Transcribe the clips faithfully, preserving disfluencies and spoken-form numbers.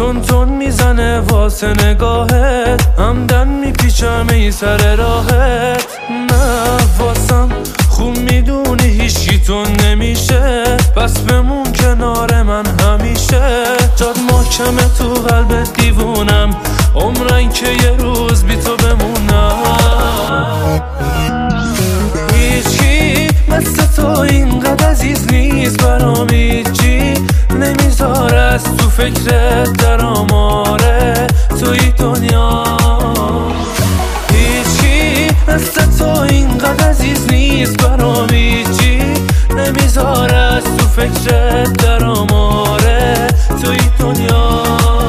تون تون میزنه واسه نگاهت، همدن میپیچم ای سر راهت. نه واسم خوب میدونی هیچی تو نمیشه، بس بمون کنار من همیشه. جاد محکمه تو قلبت دیوونم، عمرن که یه روز بی تو بمونم. هیچی مثل تو اینقدر عزیز نیست برام، هیچی نمیذاره از تو فکرت درام. آره توی دنیا هیچی مثل تو اینقدر عزیز نیست برام، هیچی نمیذاره از تو فکرت درام. آره توی دنیا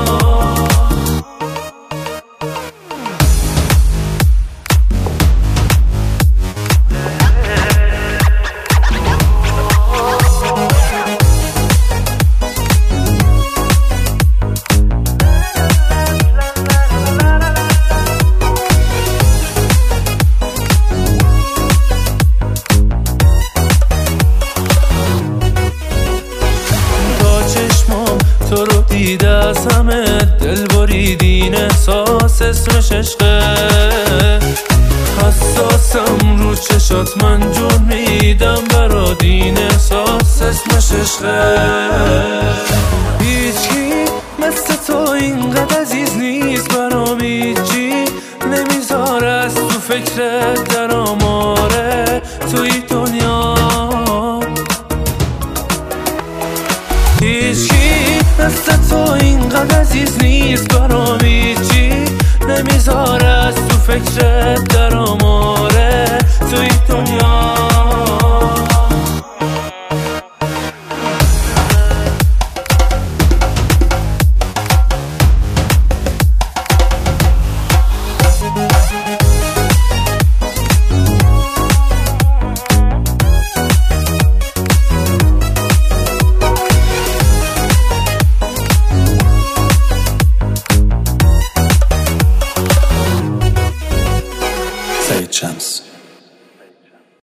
تو رو دیده از همه دل بریدین، احساس اسمش عشقه. حساسم رو چشات من جون میدم برا دین، احساس اسمش عشقه. هیچی مثل تو اینقدر عزیز نیست برام، هیچی نمیذاره از تو فکرت درام. آره توی دنیا هیچی مثل تو اینقدر عزیز نیست برام، هیچی نمیذاره از تو فکرت درام.